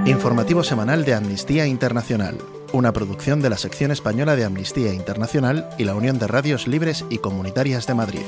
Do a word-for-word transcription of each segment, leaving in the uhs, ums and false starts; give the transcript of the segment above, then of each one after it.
Informativo semanal de Amnistía Internacional, una producción de la sección española de Amnistía Internacional y la Unión de Radios Libres y Comunitarias de Madrid.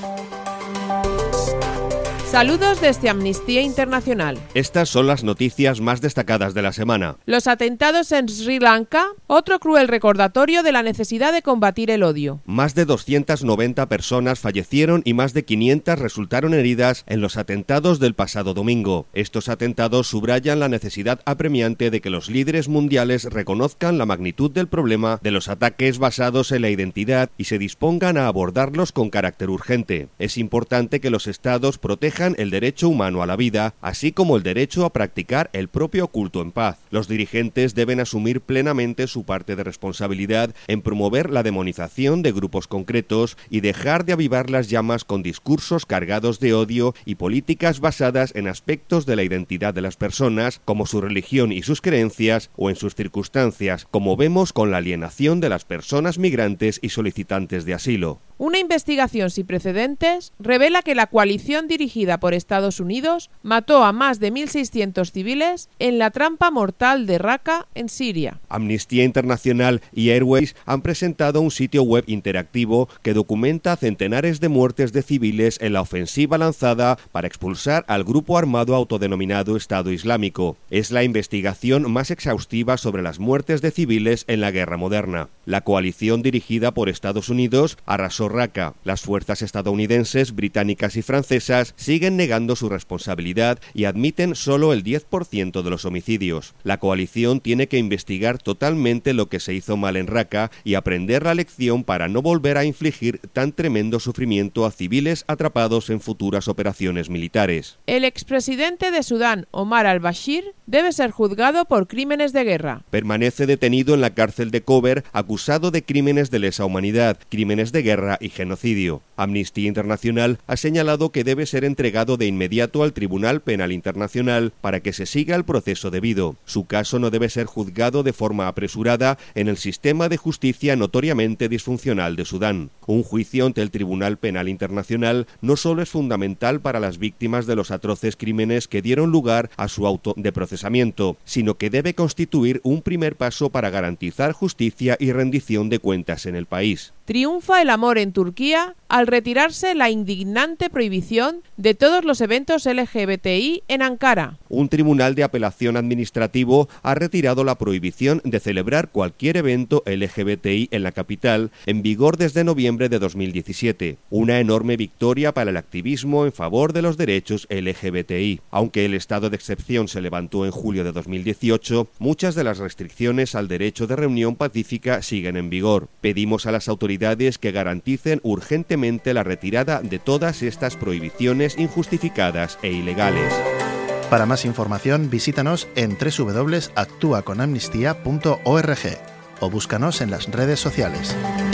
Saludos desde Amnistía Internacional. Estas son las noticias más destacadas de la semana. Los atentados en Sri Lanka, otro cruel recordatorio de la necesidad de combatir el odio. Más de doscientas noventa personas fallecieron y más de quinientas resultaron heridas en los atentados del pasado domingo. Estos atentados subrayan la necesidad apremiante de que los líderes mundiales reconozcan la magnitud del problema de los ataques basados en la identidad y se dispongan a abordarlos con carácter urgente. Es importante que los estados protejan el derecho humano a la vida, así como el derecho a practicar el propio culto en paz. Los dirigentes deben asumir plenamente su parte de responsabilidad en promover la demonización de grupos concretos y dejar de avivar las llamas con discursos cargados de odio y políticas basadas en aspectos de la identidad de las personas, como su religión y sus creencias, o en sus circunstancias, como vemos con la alienación de las personas migrantes y solicitantes de asilo. Una investigación sin precedentes revela que la coalición dirigida por Estados Unidos mató a más de mil seiscientos civiles en la trampa mortal de Raqqa, en Siria. Amnistía Internacional y Airways han presentado un sitio web interactivo que documenta centenares de muertes de civiles en la ofensiva lanzada para expulsar al grupo armado autodenominado Estado Islámico. Es la investigación más exhaustiva sobre las muertes de civiles en la guerra moderna. La coalición dirigida por Estados Unidos arrasó Raqqa. Las fuerzas estadounidenses, británicas y francesas siguen negando su responsabilidad y admiten solo el diez por ciento de los homicidios. La coalición tiene que investigar totalmente lo que se hizo mal en Raqqa y aprender la lección para no volver a infligir tan tremendo sufrimiento a civiles atrapados en futuras operaciones militares. El expresidente de Sudán, Omar al-Bashir, debe ser juzgado por crímenes de guerra. Permanece detenido en la cárcel de Kober acusado de crímenes de lesa humanidad, crímenes de guerra y genocidio. Amnistía Internacional ha señalado que debe ser entregado de inmediato al Tribunal Penal Internacional para que se siga el proceso debido. Su caso no debe ser juzgado de forma apresurada en el sistema de justicia notoriamente disfuncional de Sudán. Un juicio ante el Tribunal Penal Internacional no solo es fundamental para las víctimas de los atroces crímenes que dieron lugar a su auto de procesamiento, sino que debe constituir un primer paso para garantizar justicia y rendición de cuentas en el país. Triunfa el amor en Turquía al retirarse la indignante prohibición de todos los eventos L G B T I en Ankara. Un tribunal de apelación administrativo ha retirado la prohibición de celebrar cualquier evento L G B T I en la capital, en vigor desde noviembre de dos mil diecisiete. Una enorme victoria para el activismo en favor de los derechos L G B T I. Aunque el estado de excepción se levantó en julio de dos mil dieciocho, muchas de las restricciones al derecho de reunión pacífica siguen en vigor. Pedimos a las autoridades que garanticen urgentemente la retirada de todas estas prohibiciones injustificadas e ilegales. Para más información, visítanos en doble u doble u doble u punto actúa con amnistía punto org o búscanos en las redes sociales.